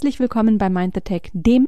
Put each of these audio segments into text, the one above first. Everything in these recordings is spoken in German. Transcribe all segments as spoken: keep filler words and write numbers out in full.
Herzlich willkommen bei Mind the Tech, dem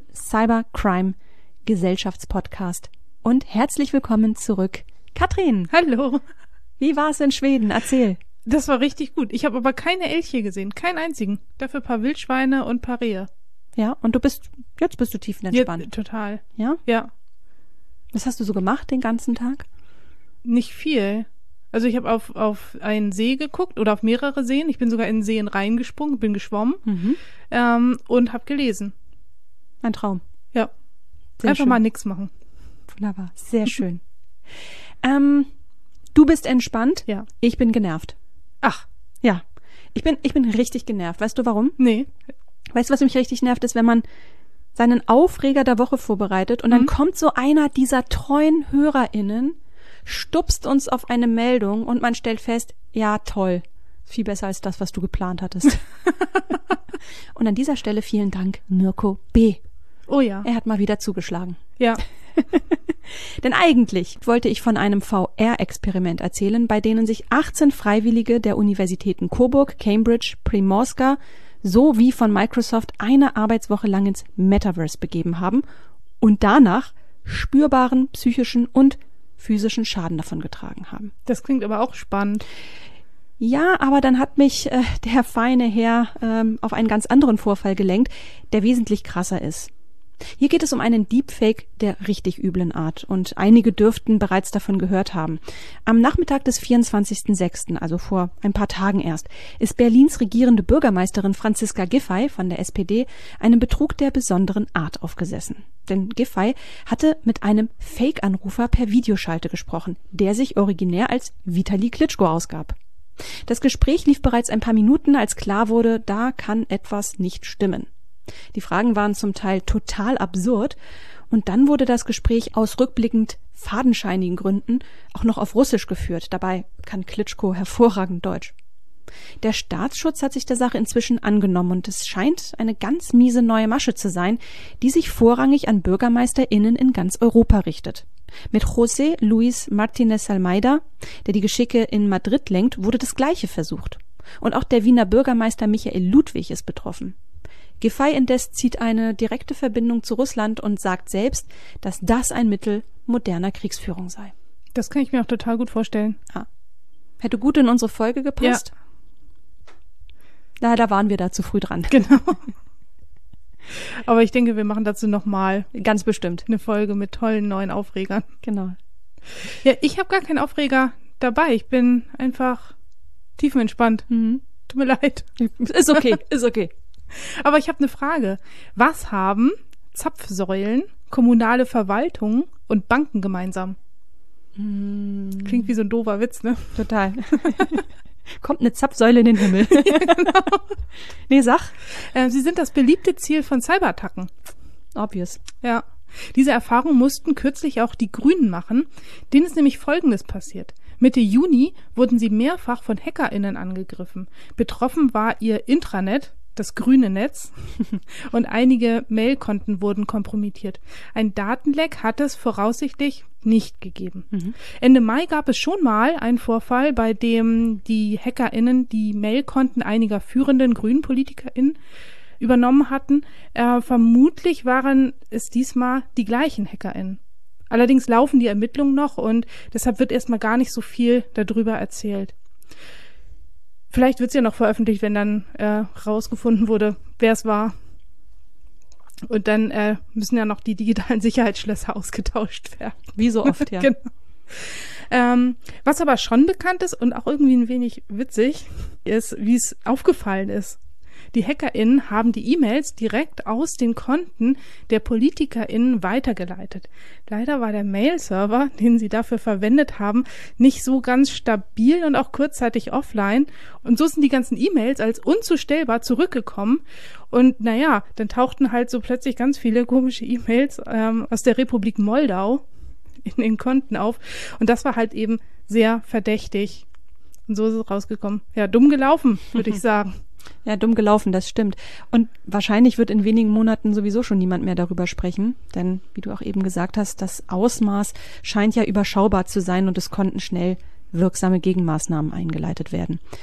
Cybercrime-Gesellschaftspodcast. Und herzlich willkommen zurück, Katrin. Hallo. Wie war es in Schweden? Erzähl. Das war richtig gut. Ich habe aber keine Elche gesehen, keinen einzigen. Dafür ein paar Wildschweine und ein paar Rehe. Ja, und du bist, jetzt bist du tiefenentspannt. Ja, total. Ja? Ja. Was hast du so gemacht den ganzen Tag? Nicht viel. Also ich habe auf, auf einen See geguckt oder auf mehrere Seen. Ich bin sogar in Seen reingesprungen, bin geschwommen Mhm. ähm, und habe gelesen. Ein Traum. Ja. Sehr Einfach schön. mal nichts machen. Wunderbar. Sehr schön. ähm, du bist entspannt. Ja. Ich bin genervt. Ach, Ja. Ich bin, ich bin richtig genervt. Weißt du warum? nee. Weißt du, was mich richtig nervt, ist, wenn man seinen Aufreger der Woche vorbereitet und dann Mhm. kommt so einer dieser treuen HörerInnen, stupst uns auf eine Meldung und man stellt fest, ja toll, viel besser als das, was du geplant hattest. Und an dieser Stelle vielen Dank, Mirko B. Oh ja. Er hat mal wieder zugeschlagen. Ja. Denn eigentlich wollte ich von einem V R-Experiment erzählen, bei denen sich achtzehn Freiwillige der Universitäten Coburg, Cambridge, Primorska sowie von Microsoft eine Arbeitswoche lang ins Metaverse begeben haben und danach spürbaren psychischen und physischen Schaden davon getragen haben. Das klingt aber auch spannend. Ja, aber dann hat mich äh, der feine Herr ähm, auf einen ganz anderen Vorfall gelenkt, der wesentlich krasser ist. Hier geht es um einen Deepfake der richtig üblen Art und einige dürften bereits davon gehört haben. Am Nachmittag des vierundzwanzigsten sechsten, also vor ein paar Tagen erst, ist Berlins regierende Bürgermeisterin Franziska Giffey von der S P D einem Betrug der besonderen Art aufgesessen. Denn Giffey hatte mit einem Fake-Anrufer per Videoschalte gesprochen, der sich originär als Vitali Klitschko ausgab. Das Gespräch lief bereits ein paar Minuten, als klar wurde, da kann etwas nicht stimmen. Die Fragen waren zum Teil total absurd und dann wurde das Gespräch aus rückblickend fadenscheinigen Gründen auch noch auf Russisch geführt. Dabei kann Klitschko hervorragend Deutsch. Der Staatsschutz hat sich der Sache inzwischen angenommen und es scheint eine ganz miese neue Masche zu sein, die sich vorrangig an BürgermeisterInnen in ganz Europa richtet. Mit José Luis Martínez Almeida, der die Geschicke in Madrid lenkt, wurde das Gleiche versucht. Und auch der Wiener Bürgermeister Michael Ludwig ist betroffen. Giffey indes zieht eine direkte Verbindung zu Russland und sagt selbst, dass das ein Mittel moderner Kriegsführung sei. Das kann ich mir auch total gut vorstellen. Ah. Hätte gut in unsere Folge gepasst. Ja. Leider waren wir da zu früh dran. Genau. Aber ich denke, wir machen dazu nochmal Ganz bestimmt. eine Folge mit tollen neuen Aufregern. Genau. Ja, ich habe gar keinen Aufreger dabei. Ich bin einfach tiefenentspannt. Mhm. Tut mir leid. Ist okay, ist okay. Aber ich habe eine Frage. Was haben Zapfsäulen, kommunale Verwaltungen und Banken gemeinsam? Mhm. Klingt wie so ein doofer Witz, ne? Total. Kommt eine Zapfsäule in den Himmel. Ja, genau. Nee, sag. Äh, sie sind das beliebte Ziel von Cyberattacken. Obvious. Ja. Diese Erfahrung mussten kürzlich auch die Grünen machen. Denen ist nämlich Folgendes passiert. Mitte Juni wurden sie mehrfach von HackerInnen angegriffen. Betroffen war ihr Intranet, das grüne Netz, und einige Mailkonten wurden kompromittiert. Ein Datenleck hat es voraussichtlich nicht gegeben. Mhm. Ende Mai gab es schon mal einen Vorfall, bei dem die HackerInnen die Mailkonten einiger führenden grünen PolitikerInnen übernommen hatten. Äh, vermutlich waren es diesmal die gleichen HackerInnen. Allerdings laufen die Ermittlungen noch und deshalb wird erstmal gar nicht so viel darüber erzählt. Vielleicht wird es ja noch veröffentlicht, wenn dann äh, rausgefunden wurde, wer es war. Und dann äh, müssen ja noch die digitalen Sicherheitsschlösser ausgetauscht werden. Wie so oft, ja. Genau. Ähm, was aber schon bekannt ist und auch irgendwie ein wenig witzig ist, wie es aufgefallen ist. Die HackerInnen haben die E-Mails direkt aus den Konten der PolitikerInnen weitergeleitet. Leider war der Mail-Server, den sie dafür verwendet haben, nicht so ganz stabil und auch kurzzeitig offline. Und so sind die ganzen E-Mails als unzustellbar zurückgekommen. Und naja, dann tauchten halt so plötzlich ganz viele komische E-Mails ähm, aus der Republik Moldau in den Konten auf. Und das war halt eben sehr verdächtig. Und so ist es rausgekommen. Ja, dumm gelaufen, würde ich sagen. Ja, dumm gelaufen, das stimmt. Und wahrscheinlich wird in wenigen Monaten sowieso schon niemand mehr darüber sprechen, denn wie du auch eben gesagt hast, das Ausmaß scheint ja überschaubar zu sein und es konnten schnell wirksame Gegenmaßnahmen eingeleitet werden.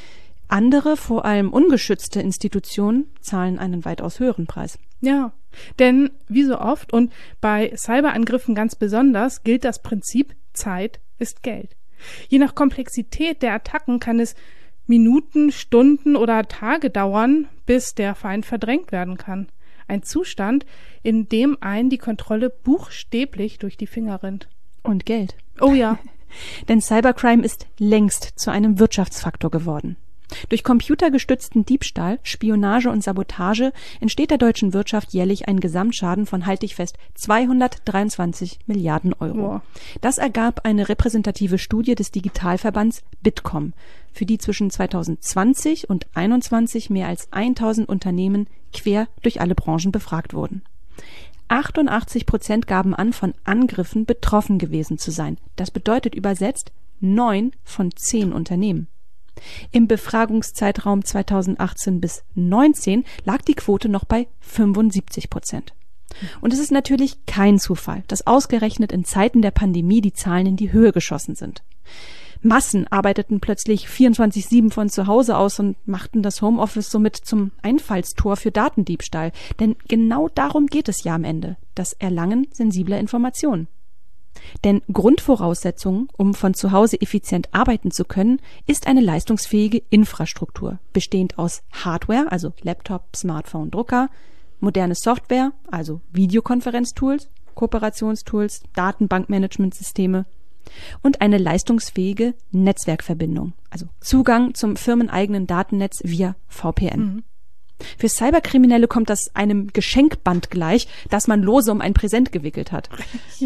Andere, vor allem ungeschützte Institutionen, zahlen einen weitaus höheren Preis. Ja, denn wie so oft und bei Cyberangriffen ganz besonders gilt das Prinzip, Zeit ist Geld. Je nach Komplexität der Attacken kann es Minuten, Stunden oder Tage dauern, bis der Feind verdrängt werden kann. Ein Zustand, in dem einen die Kontrolle buchstäblich durch die Finger rinnt. Und Geld. Oh ja. Denn Cybercrime ist längst zu einem Wirtschaftsfaktor geworden. Durch computergestützten Diebstahl, Spionage und Sabotage entsteht der deutschen Wirtschaft jährlich ein Gesamtschaden von, halte ich fest, zweihundertdreiundzwanzig Milliarden Euro. Wow. Das ergab eine repräsentative Studie des Digitalverbands Bitkom, für die zwischen zweitausendzwanzig und einundzwanzig mehr als tausend Unternehmen quer durch alle Branchen befragt wurden. achtundachtzig Prozent gaben an, von Angriffen betroffen gewesen zu sein. Das bedeutet übersetzt neun von zehn Unternehmen. Im Befragungszeitraum zweitausendachtzehn bis neunzehn lag die Quote noch bei fünfundsiebzig Prozent. Und es ist natürlich kein Zufall, dass ausgerechnet in Zeiten der Pandemie die Zahlen in die Höhe geschossen sind. Massen arbeiteten plötzlich vierundzwanzig sieben von zu Hause aus und machten das Homeoffice somit zum Einfallstor für Datendiebstahl. Denn genau darum geht es ja am Ende, das Erlangen sensibler Informationen. Denn Grundvoraussetzung, um von zu Hause effizient arbeiten zu können, ist eine leistungsfähige Infrastruktur, bestehend aus Hardware, also Laptop, Smartphone, Drucker, moderne Software, also Videokonferenztools, Kooperationstools, Datenbankmanagementsysteme und eine leistungsfähige Netzwerkverbindung, also Zugang zum firmeneigenen Datennetz via V P N. Mhm. Für Cyberkriminelle kommt das einem Geschenkband gleich, das man lose um ein Präsent gewickelt hat. Ja.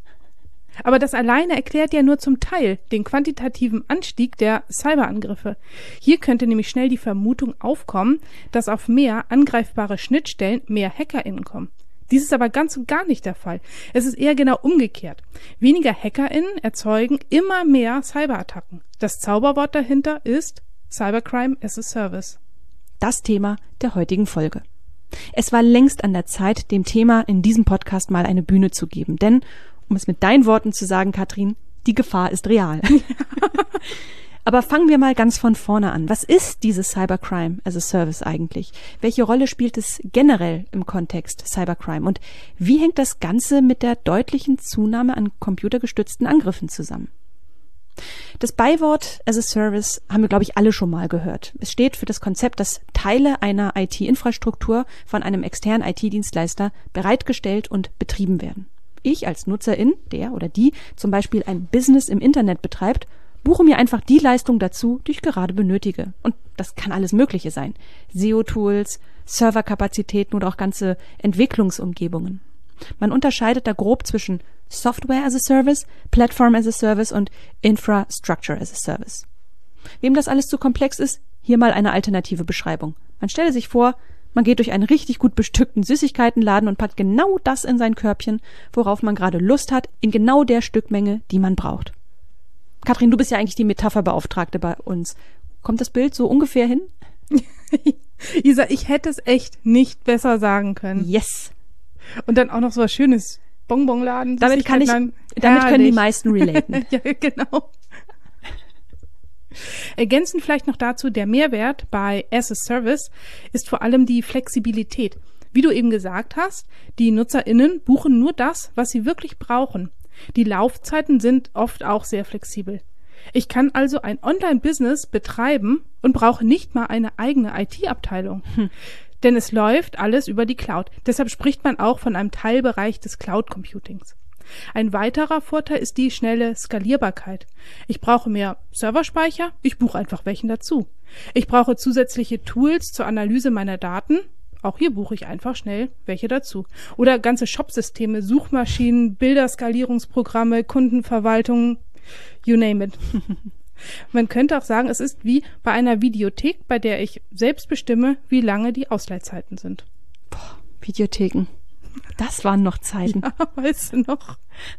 Aber das alleine erklärt ja nur zum Teil den quantitativen Anstieg der Cyberangriffe. Hier könnte nämlich schnell die Vermutung aufkommen, dass auf mehr angreifbare Schnittstellen mehr HackerInnen kommen. Dies ist aber ganz und gar nicht der Fall. Es ist eher genau umgekehrt. Weniger HackerInnen erzeugen immer mehr Cyberattacken. Das Zauberwort dahinter ist Cybercrime as a Service. Das Thema der heutigen Folge. Es war längst an der Zeit, dem Thema in diesem Podcast mal eine Bühne zu geben, denn um es mit deinen Worten zu sagen, Katrin, die Gefahr ist real. Aber fangen wir mal ganz von vorne an. Was ist dieses Cybercrime as a Service eigentlich? Welche Rolle spielt es generell im Kontext Cybercrime? Und wie hängt das Ganze mit der deutlichen Zunahme an computergestützten Angriffen zusammen? Das Beiwort as a Service haben wir, glaube ich, alle schon mal gehört. Es steht für das Konzept, dass Teile einer I T-Infrastruktur von einem externen I T-Dienstleister bereitgestellt und betrieben werden. Ich als Nutzerin, der oder die zum Beispiel ein Business im Internet betreibt, buche mir einfach die Leistung dazu, die ich gerade benötige. Und das kann alles Mögliche sein. S E O-Tools, Serverkapazitäten oder auch ganze Entwicklungsumgebungen. Man unterscheidet da grob zwischen Software as a Service, Platform as a Service und Infrastructure as a Service. Wem das alles zu komplex ist, hier mal eine alternative Beschreibung. Man stelle sich vor, man geht durch einen richtig gut bestückten Süßigkeitenladen und packt genau das in sein Körbchen, worauf man gerade Lust hat, in genau der Stückmenge, die man braucht. Katrin, du bist ja eigentlich die Metapherbeauftragte bei uns. Kommt das Bild so ungefähr hin? Isa, ich hätte es echt nicht besser sagen können. Yes. Und dann auch noch so was Schönes. Bonbonladen. Damit kann ich, damit können die meisten relaten. Ja, genau. Ergänzend vielleicht noch dazu, der Mehrwert bei as a Service ist vor allem die Flexibilität. Wie du eben gesagt hast, die NutzerInnen buchen nur das, was sie wirklich brauchen. Die Laufzeiten sind oft auch sehr flexibel. Ich kann also ein Online-Business betreiben und brauche nicht mal eine eigene I T-Abteilung. Hm. Denn es läuft alles über die Cloud. Deshalb spricht man auch von einem Teilbereich des Cloud-Computings. Ein weiterer Vorteil ist die schnelle Skalierbarkeit. Ich brauche mehr Serverspeicher, ich buche einfach welchen dazu. Ich brauche zusätzliche Tools zur Analyse meiner Daten, auch hier buche ich einfach schnell welche dazu. Oder ganze Shopsysteme, Suchmaschinen, Bilderskalierungsprogramme, Kundenverwaltung, you name it. Man könnte auch sagen, es ist wie bei einer Videothek, bei der ich selbst bestimme, wie lange die Ausleihzeiten sind. Boah, Videotheken. Das waren noch Zeiten. Ja, weißt du noch?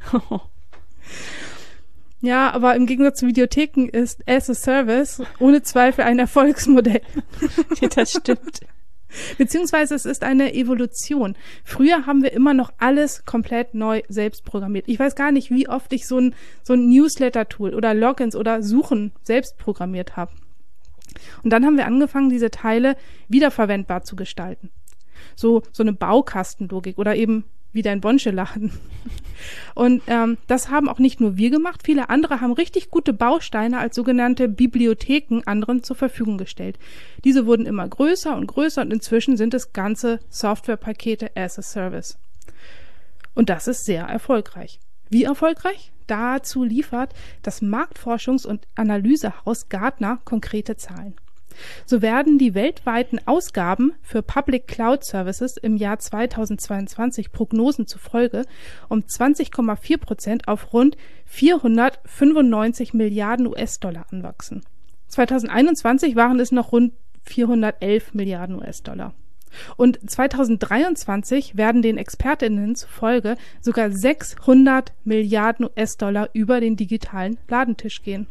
Ja, aber im Gegensatz zu Videotheken ist as a Service ohne Zweifel ein Erfolgsmodell. Das stimmt. Beziehungsweise es ist eine Evolution. Früher haben wir immer noch alles komplett neu selbst programmiert. Ich weiß gar nicht, wie oft ich so ein, so ein Newsletter-Tool oder Logins oder Suchen selbst programmiert habe. Und dann haben wir angefangen, diese Teile wiederverwendbar zu gestalten. So, so eine Baukastenlogik oder eben wie dein Bonsche-Laden. Und ähm, das haben auch nicht nur wir gemacht, viele andere haben richtig gute Bausteine als sogenannte Bibliotheken anderen zur Verfügung gestellt. Diese wurden immer größer und größer und inzwischen sind es ganze Softwarepakete as a Service. Und das ist sehr erfolgreich. Wie erfolgreich? Dazu liefert das Marktforschungs- und Analysehaus Gartner konkrete Zahlen. So werden die weltweiten Ausgaben für Public Cloud Services im Jahr zweitausendzweiundzwanzig Prognosen zufolge um zwanzig Komma vier Prozent auf rund vierhundertfünfundneunzig Milliarden U S-Dollar anwachsen. zweitausendeinundzwanzig waren es noch rund vierhundertelf Milliarden U S-Dollar. Und zweitausenddreiundzwanzig werden den ExpertInnen zufolge sogar sechshundert Milliarden U S-Dollar über den digitalen Ladentisch gehen.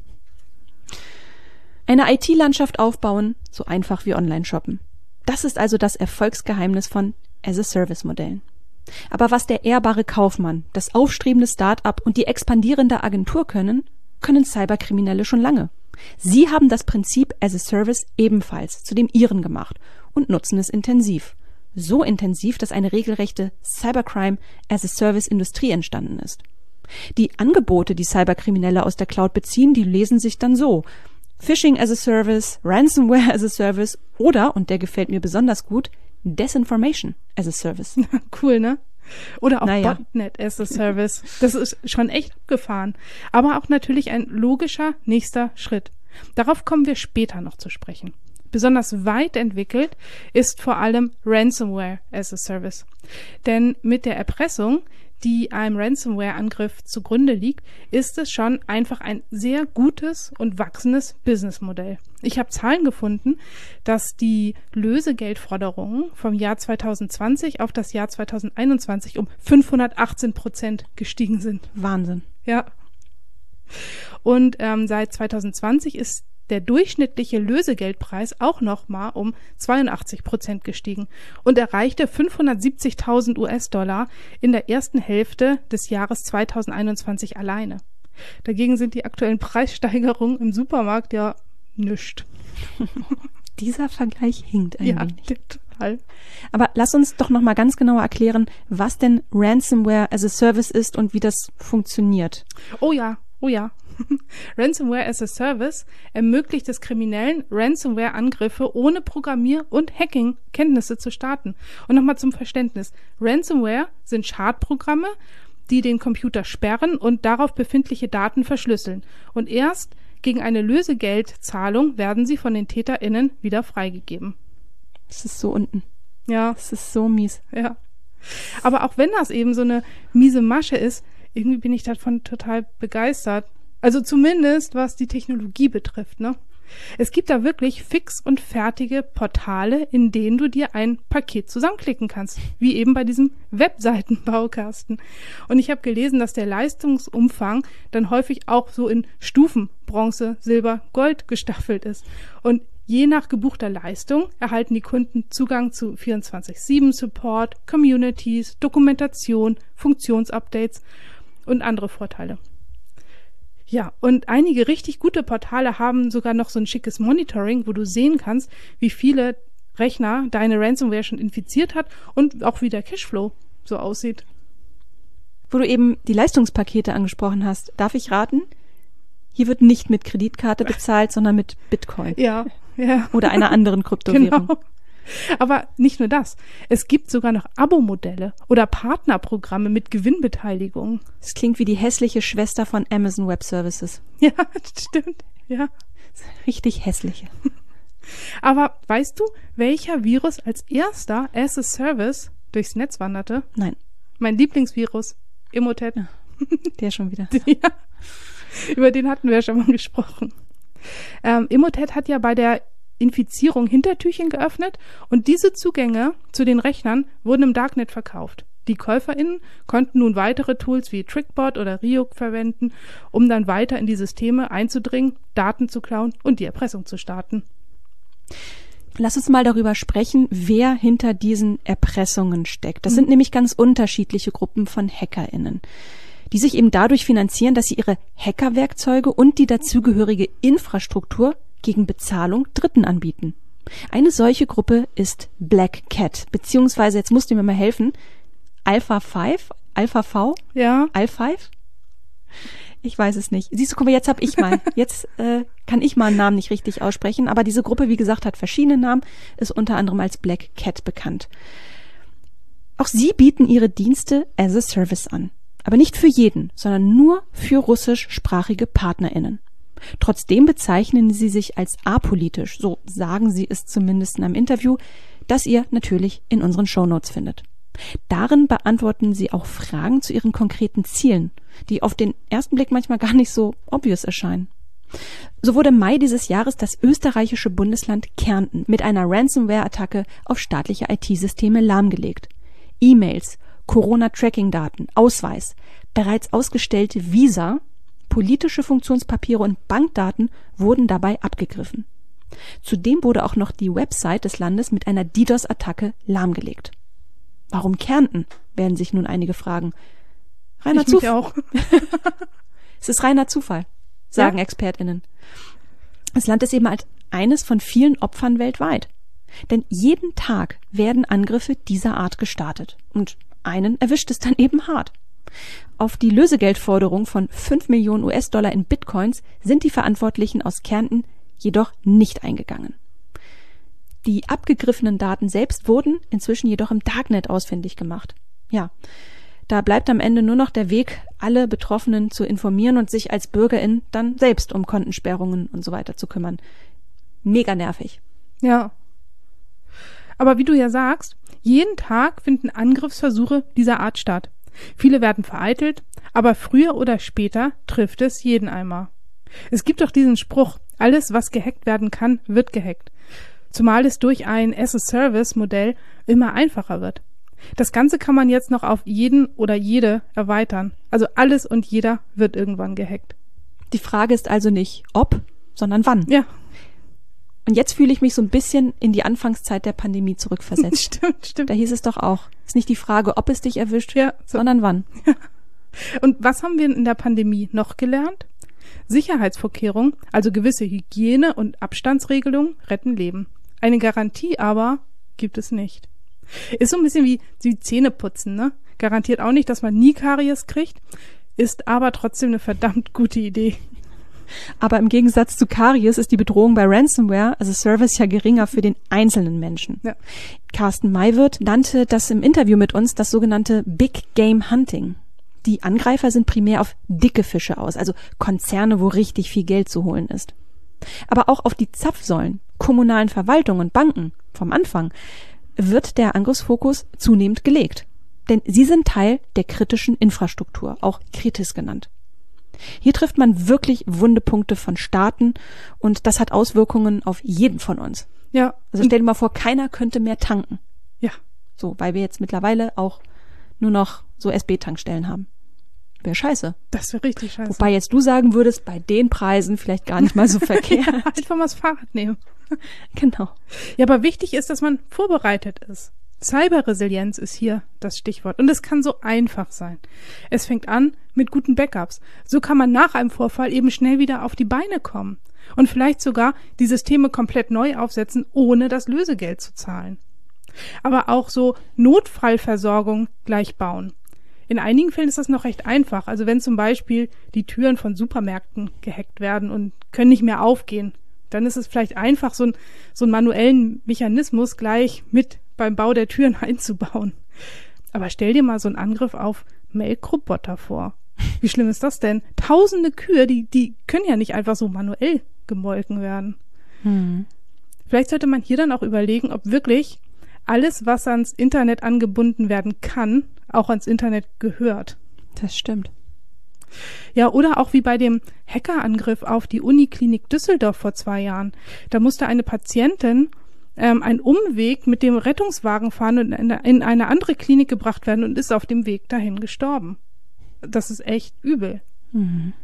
Eine I T-Landschaft aufbauen, so einfach wie Online-Shoppen. Das ist also das Erfolgsgeheimnis von As-a-Service-Modellen. Aber was der ehrbare Kaufmann, das aufstrebende Start-up und die expandierende Agentur können, können Cyberkriminelle schon lange. Sie haben das Prinzip As-a-Service ebenfalls zu dem ihren gemacht und nutzen es intensiv. So intensiv, dass eine regelrechte Cybercrime-As-a-Service-Industrie entstanden ist. Die Angebote, die Cyberkriminelle aus der Cloud beziehen, die lesen sich dann so: Phishing as a Service, Ransomware as a Service oder, und der gefällt mir besonders gut, Disinformation as a Service. Cool, ne? Oder auch naja. Botnet as a Service. Das ist schon echt abgefahren. Aber auch natürlich ein logischer nächster Schritt. Darauf kommen wir später noch zu sprechen. Besonders weit entwickelt ist vor allem Ransomware as a Service. Denn mit der Erpressung, die einem Ransomware-Angriff zugrunde liegt, ist es schon einfach ein sehr gutes und wachsendes Businessmodell. Ich habe Zahlen gefunden, dass die Lösegeldforderungen vom Jahr zweitausendzwanzig auf das Jahr zweitausendeinundzwanzig um fünfhundertachtzehn Prozent gestiegen sind. Wahnsinn. Ja. Und ähm, seit zweitausendzwanzig ist der durchschnittliche Lösegeldpreis auch nochmal um zweiundachtzig Prozent gestiegen und erreichte fünfhundertsiebzigtausend U S-Dollar in der ersten Hälfte des Jahres zweitausendeinundzwanzig alleine. Dagegen sind die aktuellen Preissteigerungen im Supermarkt ja nischt. Dieser Vergleich hinkt ein ja, wenig. Total. Aber lass uns doch nochmal ganz genauer erklären, was denn Ransomware as a Service ist und wie das funktioniert. Oh ja, oh ja. Ransomware as a Service ermöglicht es Kriminellen, Ransomware-Angriffe ohne Programmier- und Hacking-Kenntnisse zu starten. Und nochmal zum Verständnis. Ransomware sind Schadprogramme, die den Computer sperren und darauf befindliche Daten verschlüsseln. Und erst gegen eine Lösegeldzahlung werden sie von den TäterInnen wieder freigegeben. Das ist so unten. Ja. Das ist so mies. Ja. Aber auch wenn das eben so eine miese Masche ist, irgendwie bin ich davon total begeistert. Also zumindest, was die Technologie betrifft, ne? Es gibt da wirklich fix und fertige Portale, in denen du dir ein Paket zusammenklicken kannst, wie eben bei diesem Webseitenbaukasten. Und ich habe gelesen, dass der Leistungsumfang dann häufig auch so in Stufen Bronze, Silber, Gold gestaffelt ist. Und je nach gebuchter Leistung erhalten die Kunden Zugang zu vierundzwanzig sieben Support, Communities, Dokumentation, Funktionsupdates und andere Vorteile. Ja, und einige richtig gute Portale haben sogar noch so ein schickes Monitoring, wo du sehen kannst, wie viele Rechner deine Ransomware schon infiziert hat und auch wie der Cashflow so aussieht. Wo du eben die Leistungspakete angesprochen hast, darf ich raten? Hier wird nicht mit Kreditkarte bezahlt, sondern mit Bitcoin. Ja, ja. Oder einer anderen Kryptowährung. Genau. Aber nicht nur das. Es gibt sogar noch Abo-Modelle oder Partnerprogramme mit Gewinnbeteiligung. Das klingt wie die hässliche Schwester von Amazon Web Services. Ja, das stimmt. Ja. Richtig hässliche. Aber weißt du, welcher Virus als erster as a Service durchs Netz wanderte? Nein. Mein Lieblingsvirus, Emotet. Ja, der schon wieder. Ja, über den hatten wir ja schon mal gesprochen. Ähm, Emotet hat ja bei der Infizierung Hintertürchen geöffnet und diese Zugänge zu den Rechnern wurden im Darknet verkauft. Die KäuferInnen konnten nun weitere Tools wie Trickbot oder Ryuk verwenden, um dann weiter in die Systeme einzudringen, Daten zu klauen und die Erpressung zu starten. Lass uns mal darüber sprechen, wer hinter diesen Erpressungen steckt. Das mhm. sind nämlich ganz unterschiedliche Gruppen von HackerInnen, die sich eben dadurch finanzieren, dass sie ihre Hackerwerkzeuge und die dazugehörige Infrastruktur gegen Bezahlung Dritten anbieten. Eine solche Gruppe ist Black Cat, beziehungsweise, jetzt musst du mir mal helfen, Alpha fünf? Alpha V? Ja. Alpha fünf? Ich weiß es nicht. Siehst du, guck mal, jetzt hab ich mal. Jetzt äh, kann ich mal einen Namen nicht richtig aussprechen, aber diese Gruppe, wie gesagt, hat verschiedene Namen, ist unter anderem als Black Cat bekannt. Auch sie bieten ihre Dienste as a Service an. Aber nicht für jeden, sondern nur für russischsprachige PartnerInnen. Trotzdem bezeichnen sie sich als apolitisch, so sagen sie es zumindest in einem Interview, das ihr natürlich in unseren Shownotes findet. Darin beantworten sie auch Fragen zu ihren konkreten Zielen, die auf den ersten Blick manchmal gar nicht so obvious erscheinen. So wurde im Mai dieses Jahres das österreichische Bundesland Kärnten mit einer Ransomware-Attacke auf staatliche I T-Systeme lahmgelegt. E-Mails, Corona-Tracking-Daten, Ausweis, bereits ausgestellte Visa, politische Funktionspapiere und Bankdaten wurden dabei abgegriffen. Zudem wurde auch noch die Website des Landes mit einer DDoS-Attacke lahmgelegt. Warum Kärnten, werden sich nun einige fragen. Reiner Zufall. Auch. Es ist reiner Zufall, sagen ja. ExpertInnen. Das Land ist eben als eines von vielen Opfern weltweit. Denn jeden Tag werden Angriffe dieser Art gestartet. Und einen erwischt es dann eben hart. Auf die Lösegeldforderung von fünf Millionen U S-Dollar in Bitcoins sind die Verantwortlichen aus Kärnten jedoch nicht eingegangen. Die abgegriffenen Daten selbst wurden inzwischen jedoch im Darknet ausfindig gemacht. Ja, da bleibt am Ende nur noch der Weg, alle Betroffenen zu informieren und sich als BürgerIn dann selbst um Kontensperrungen und so weiter zu kümmern. Mega nervig. Ja. Aber wie du ja sagst, jeden Tag finden Angriffsversuche dieser Art statt. Viele werden vereitelt, aber früher oder später trifft es jeden einmal. Es gibt doch diesen Spruch, alles, was gehackt werden kann, wird gehackt. Zumal es durch ein as-a-Service-Modell immer einfacher wird. Das Ganze kann man jetzt noch auf jeden oder jede erweitern. Also alles und jeder wird irgendwann gehackt. Die Frage ist also nicht ob, sondern wann. Ja. Und jetzt fühle ich mich so ein bisschen in die Anfangszeit der Pandemie zurückversetzt. Stimmt, stimmt. Da hieß es doch auch, ist nicht die Frage, ob es dich erwischt, ja, so. sondern wann. Ja. Und was haben wir in der Pandemie noch gelernt? Sicherheitsvorkehrungen, also gewisse Hygiene- und Abstandsregelungen retten Leben. Eine Garantie aber gibt es nicht. Ist so ein bisschen wie die Zähneputzen, ne? Garantiert auch nicht, dass man nie Karies kriegt, ist aber trotzdem eine verdammt gute Idee. Aber im Gegensatz zu Karies ist die Bedrohung bei Ransomware, also Service, ja geringer für den einzelnen Menschen. Ja. Carsten Maywirth nannte das im Interview mit uns das sogenannte Big Game Hunting. Die Angreifer sind primär auf dicke Fische aus, also Konzerne, wo richtig viel Geld zu holen ist. Aber auch auf die Zapfsäulen, kommunalen Verwaltungen und Banken vom Anfang wird der Angriffsfokus zunehmend gelegt. Denn sie sind Teil der kritischen Infrastruktur, auch Kritis genannt. Hier trifft man wirklich wunde Punkte von Staaten und das hat Auswirkungen auf jeden von uns. Ja. Also stell dir mal vor, keiner könnte mehr tanken. Ja. So, weil wir jetzt mittlerweile auch nur noch so S B-Tankstellen haben. Wäre scheiße. Das wäre richtig scheiße. Wobei jetzt du sagen würdest, bei den Preisen vielleicht gar nicht mal so verkehrt. Ja, einfach mal das Fahrrad nehmen. Genau. Ja, aber wichtig ist, dass man vorbereitet ist. Cyberresilienz ist hier das Stichwort. Und es kann so einfach sein. Es fängt an mit guten Backups. So kann man nach einem Vorfall eben schnell wieder auf die Beine kommen. Und vielleicht sogar die Systeme komplett neu aufsetzen, ohne das Lösegeld zu zahlen. Aber auch so Notfallversorgung gleich bauen. In einigen Fällen ist das noch recht einfach. Also wenn zum Beispiel die Türen von Supermärkten gehackt werden und können nicht mehr aufgehen, dann ist es vielleicht einfach, so, ein, so einen manuellen Mechanismus gleich mit beim Bau der Türen einzubauen. Aber stell dir mal so einen Angriff auf Melkroboter vor. Wie schlimm ist das denn? Tausende Kühe, die, die können ja nicht einfach so manuell gemolken werden. Hm. Vielleicht sollte man hier dann auch überlegen, ob wirklich alles, was ans Internet angebunden werden kann, auch ans Internet gehört. Das stimmt. Ja, oder auch wie bei dem Hackerangriff auf die Uniklinik Düsseldorf vor zwei Jahren. Da musste eine Patientin ähm, einen Umweg mit dem Rettungswagen fahren und in eine, in eine andere Klinik gebracht werden und ist auf dem Weg dahin gestorben. Das ist echt übel. Mhm.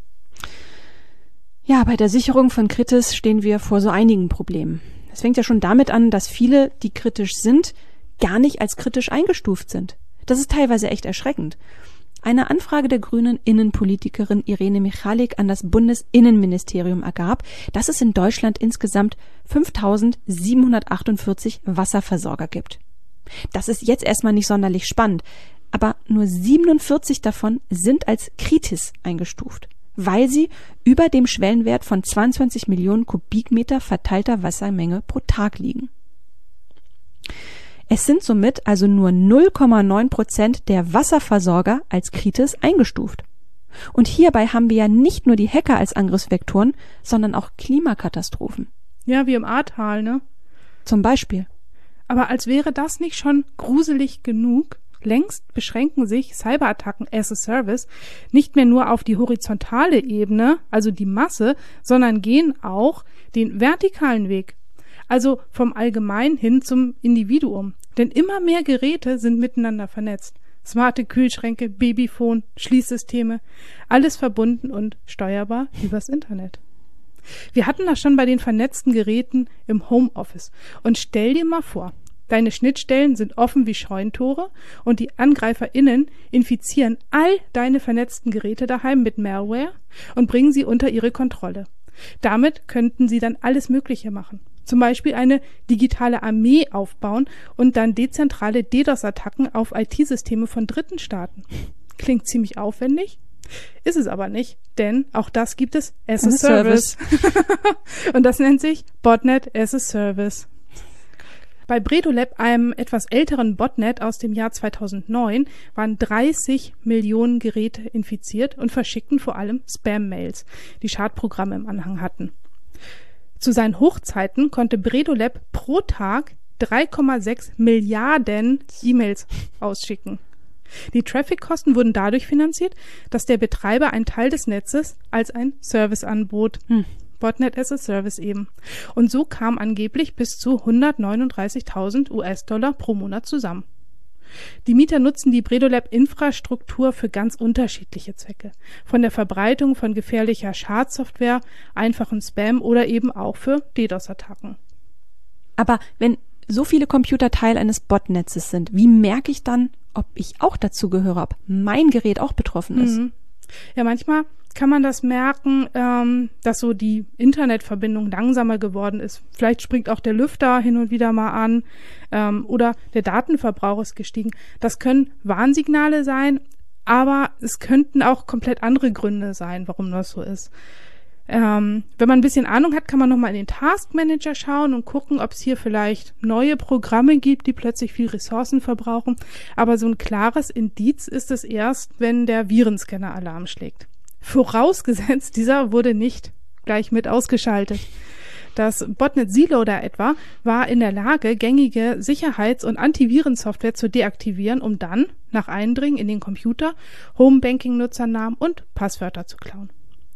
Ja, bei der Sicherung von Kritis stehen wir vor so einigen Problemen. Es fängt ja schon damit an, dass viele, die kritisch sind, gar nicht als kritisch eingestuft sind. Das ist teilweise echt erschreckend. Eine Anfrage der grünen Innenpolitikerin Irene Michalik an das Bundesinnenministerium ergab, dass es in Deutschland insgesamt fünftausendsiebenhundertachtundvierzig Wasserversorger gibt. Das ist jetzt erstmal nicht sonderlich spannend, aber nur siebenundvierzig davon sind als Kritis eingestuft, weil sie über dem Schwellenwert von zweiundzwanzig Millionen Kubikmeter verteilter Wassermenge pro Tag liegen. Es sind somit also nur null Komma neun Prozent der Wasserversorger als Kritis eingestuft. Und hierbei haben wir ja nicht nur die Hacker als Angriffsvektoren, sondern auch Klimakatastrophen. Ja, wie im Ahrtal, ne? Zum Beispiel. Aber als wäre das nicht schon gruselig genug, längst beschränken sich Cyberattacken as a Service nicht mehr nur auf die horizontale Ebene, also die Masse, sondern gehen auch den vertikalen Weg. Also vom Allgemein hin zum Individuum. Denn immer mehr Geräte sind miteinander vernetzt. Smarte Kühlschränke, Babyphone, Schließsysteme, alles verbunden und steuerbar übers Internet. Wir hatten das schon bei den vernetzten Geräten im Homeoffice. Und stell dir mal vor, deine Schnittstellen sind offen wie Scheunentore und die AngreiferInnen infizieren all deine vernetzten Geräte daheim mit Malware und bringen sie unter ihre Kontrolle. Damit könnten sie dann alles Mögliche machen. Zum Beispiel eine digitale Armee aufbauen und dann dezentrale DDoS-Attacken auf I T-Systeme von Dritten starten. Klingt ziemlich aufwendig, ist es aber nicht, denn auch das gibt es as a Service. Und das nennt sich Botnet as a Service. Bei Bredolab, einem etwas älteren Botnet aus dem Jahr zweitausendneun, waren dreißig Millionen Geräte infiziert und verschickten vor allem Spam-Mails, die Schadprogramme im Anhang hatten. Zu seinen Hochzeiten konnte Bredolab pro Tag drei Komma sechs Milliarden E-Mails ausschicken. Die Traffic-Kosten wurden dadurch finanziert, dass der Betreiber einen Teil des Netzes als ein Service anbot. Hm. Botnet as a Service eben. Und so kam angeblich bis zu hundertneununddreißigtausend U S-Dollar pro Monat zusammen. Die Mieter nutzen die Bredolab-Infrastruktur für ganz unterschiedliche Zwecke. Von der Verbreitung von gefährlicher Schadsoftware, einfachen Spam oder eben auch für DDoS-Attacken. Aber wenn so viele Computer Teil eines Botnetzes sind, wie merke ich dann, ob ich auch dazu gehöre, ob mein Gerät auch betroffen ist? Mhm. Ja, manchmal kann man das merken, ähm, dass so die Internetverbindung langsamer geworden ist. Vielleicht springt auch der Lüfter hin und wieder mal an ähm, oder der Datenverbrauch ist gestiegen. Das können Warnsignale sein, aber es könnten auch komplett andere Gründe sein, warum das so ist. Ähm, wenn man ein bisschen Ahnung hat, kann man nochmal in den Task Manager schauen und gucken, ob es hier vielleicht neue Programme gibt, die plötzlich viel Ressourcen verbrauchen. Aber so ein klares Indiz ist es erst, wenn der Virenscanner Alarm schlägt. Vorausgesetzt, dieser wurde nicht gleich mit ausgeschaltet. Das Botnet Zloader etwa war in der Lage, gängige Sicherheits- und Antivirensoftware zu deaktivieren, um dann, nach Eindringen in den Computer, Homebanking-Nutzernamen und Passwörter zu klauen.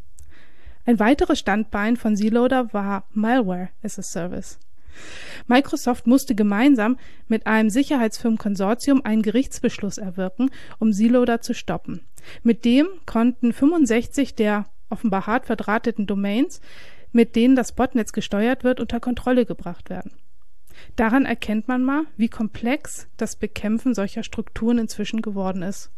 Ein weiteres Standbein von Zloader war Malware as a Service. Microsoft musste gemeinsam mit einem Sicherheitsfirmenkonsortium einen Gerichtsbeschluss erwirken, um Zloader zu stoppen. Mit dem konnten fünfundsechzig der offenbar hart verdrahteten Domains, mit denen das Botnetz gesteuert wird, unter Kontrolle gebracht werden. Daran erkennt man mal, wie komplex das Bekämpfen solcher Strukturen inzwischen geworden ist.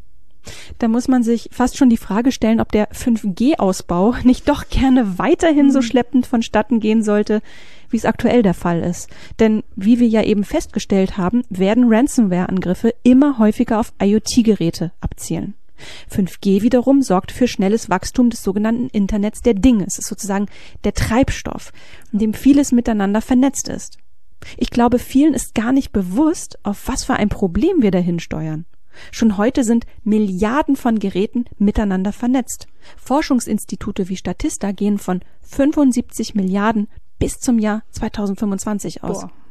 Da muss man sich fast schon die Frage stellen, ob der fünf G Ausbau nicht doch gerne weiterhin mhm. so schleppend vonstatten gehen sollte, wie es aktuell der Fall ist. Denn wie wir ja eben festgestellt haben, werden Ransomware-Angriffe immer häufiger auf IoT-Geräte abzielen. fünf G wiederum sorgt für schnelles Wachstum des sogenannten Internets der Dinge. Es ist sozusagen der Treibstoff, in dem vieles miteinander vernetzt ist. Ich glaube, vielen ist gar nicht bewusst, auf was für ein Problem wir dahin steuern. Schon heute sind Milliarden von Geräten miteinander vernetzt. Forschungsinstitute wie Statista gehen von fünfundsiebzig Milliarden bis zum Jahr zweitausendfünfundzwanzig aus. Boah.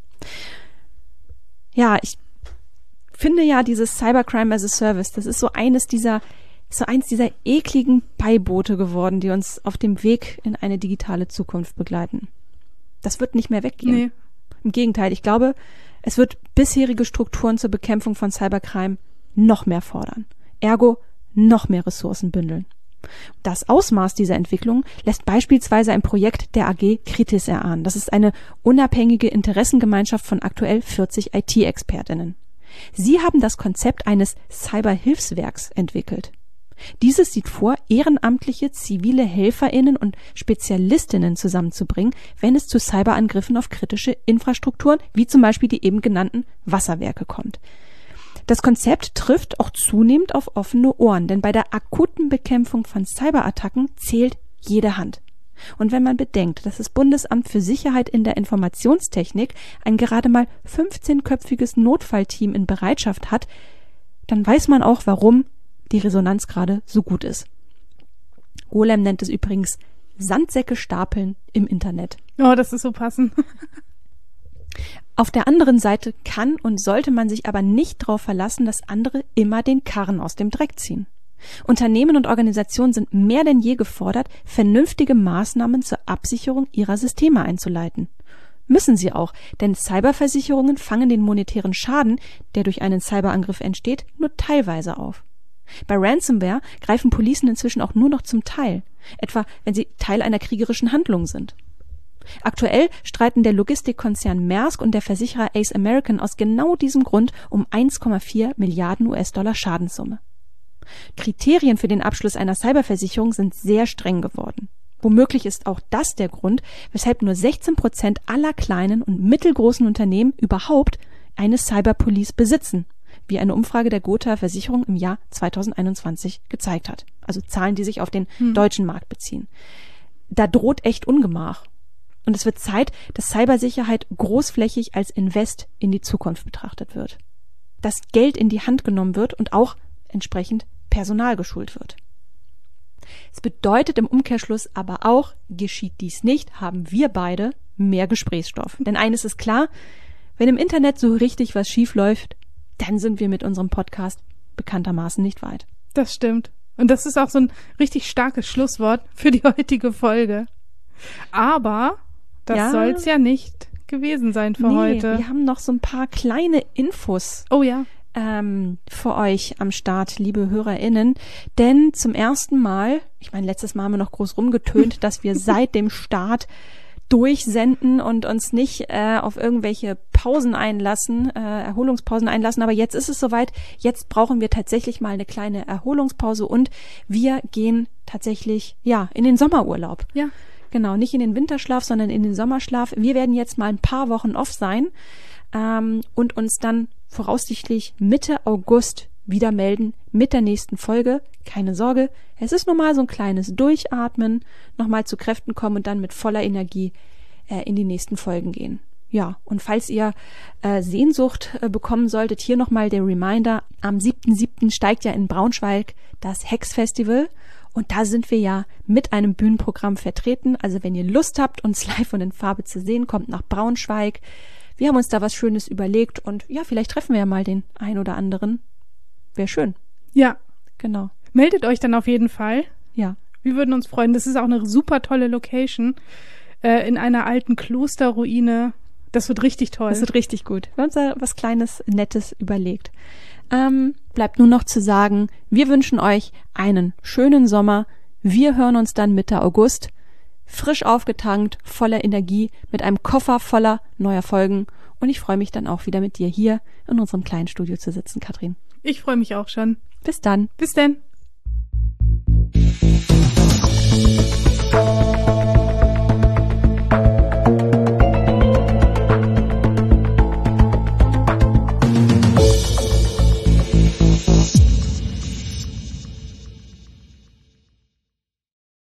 Ja, ich finde ja dieses Cybercrime as a Service, das ist so eines dieser, so eins dieser ekligen Beiboote geworden, die uns auf dem Weg in eine digitale Zukunft begleiten. Das wird nicht mehr weggehen. Nee. Im Gegenteil, ich glaube, es wird bisherige Strukturen zur Bekämpfung von Cybercrime noch mehr fordern. Ergo noch mehr Ressourcen bündeln. Das Ausmaß dieser Entwicklung lässt beispielsweise ein Projekt der A G Kritis erahnen. Das ist eine unabhängige Interessengemeinschaft von aktuell vierzig I T-ExpertInnen. Sie haben das Konzept eines Cyberhilfswerks entwickelt. Dieses sieht vor, ehrenamtliche zivile HelferInnen und SpezialistInnen zusammenzubringen, wenn es zu Cyberangriffen auf kritische Infrastrukturen, wie zum Beispiel die eben genannten Wasserwerke, kommt. Das Konzept trifft auch zunehmend auf offene Ohren, denn bei der akuten Bekämpfung von Cyberattacken zählt jede Hand. Und wenn man bedenkt, dass das Bundesamt für Sicherheit in der Informationstechnik ein gerade mal fünfzehnköpfiges Notfallteam in Bereitschaft hat, dann weiß man auch, warum die Resonanz gerade so gut ist. Golem nennt es übrigens Sandsäcke stapeln im Internet. Oh, das ist so passend. Auf der anderen Seite kann und sollte man sich aber nicht darauf verlassen, dass andere immer den Karren aus dem Dreck ziehen. Unternehmen und Organisationen sind mehr denn je gefordert, vernünftige Maßnahmen zur Absicherung ihrer Systeme einzuleiten. Müssen sie auch, denn Cyberversicherungen fangen den monetären Schaden, der durch einen Cyberangriff entsteht, nur teilweise auf. Bei Ransomware greifen Policen inzwischen auch nur noch zum Teil, etwa wenn sie Teil einer kriegerischen Handlung sind. Aktuell streiten der Logistikkonzern Maersk und der Versicherer Ace American aus genau diesem Grund um eins Komma vier Milliarden U S-Dollar Schadenssumme. Kriterien für den Abschluss einer Cyberversicherung sind sehr streng geworden. Womöglich ist auch das der Grund, weshalb nur sechzehn Prozent aller kleinen und mittelgroßen Unternehmen überhaupt eine Cyberpolice besitzen, wie eine Umfrage der Gotha Versicherung im Jahr zweitausendeinundzwanzig gezeigt hat. Also Zahlen, die sich auf den hm. deutschen Markt beziehen. Da droht echt Ungemach. Und es wird Zeit, dass Cybersicherheit großflächig als Invest in die Zukunft betrachtet wird. Dass Geld in die Hand genommen wird und auch entsprechend Personal geschult wird. Es bedeutet im Umkehrschluss aber auch, geschieht dies nicht, haben wir beide mehr Gesprächsstoff. Denn eines ist klar, wenn im Internet so richtig was schief läuft, dann sind wir mit unserem Podcast bekanntermaßen nicht weit. Das stimmt. Und das ist auch so ein richtig starkes Schlusswort für die heutige Folge. Aber das ja. soll's ja nicht gewesen sein für nee, heute. Wir haben noch so ein paar kleine Infos. Oh ja. Ähm, für euch am Start, liebe HörerInnen. Denn zum ersten Mal, ich meine, letztes Mal haben wir noch groß rumgetönt, dass wir seit dem Start durchsenden und uns nicht äh, auf irgendwelche Pausen einlassen, äh, Erholungspausen einlassen. Aber jetzt ist es soweit. Jetzt brauchen wir tatsächlich mal eine kleine Erholungspause und wir gehen tatsächlich, ja, in den Sommerurlaub. Ja. Genau, nicht in den Winterschlaf, sondern in den Sommerschlaf. Wir werden jetzt mal ein paar Wochen off sein ähm, und uns dann voraussichtlich Mitte August wieder melden mit der nächsten Folge. Keine Sorge, es ist nur mal so ein kleines Durchatmen, nochmal zu Kräften kommen und dann mit voller Energie äh, in die nächsten Folgen gehen. Ja, und falls ihr äh, Sehnsucht äh, bekommen solltet, hier nochmal der Reminder, am siebten siebten steigt ja in Braunschweig das Hex-Festival und da sind wir ja mit einem Bühnenprogramm vertreten. Also wenn ihr Lust habt, uns live und in Farbe zu sehen, kommt nach Braunschweig. Wir haben uns da was Schönes überlegt und ja, vielleicht treffen wir ja mal den ein oder anderen. Wäre schön. Ja. Genau. Meldet euch dann auf jeden Fall. Ja. Wir würden uns freuen. Das ist auch eine super tolle Location äh, in einer alten Klosterruine. Das wird richtig toll. Das wird richtig gut. Wir haben uns da was Kleines, Nettes überlegt. Ähm, bleibt nur noch zu sagen, wir wünschen euch einen schönen Sommer. Wir hören uns dann Mitte August. Frisch aufgetankt, voller Energie, mit einem Koffer voller neuer Folgen. Und ich freue mich dann auch wieder mit dir hier in unserem kleinen Studio zu sitzen, Katrin. Ich freue mich auch schon. Bis dann. Bis dann.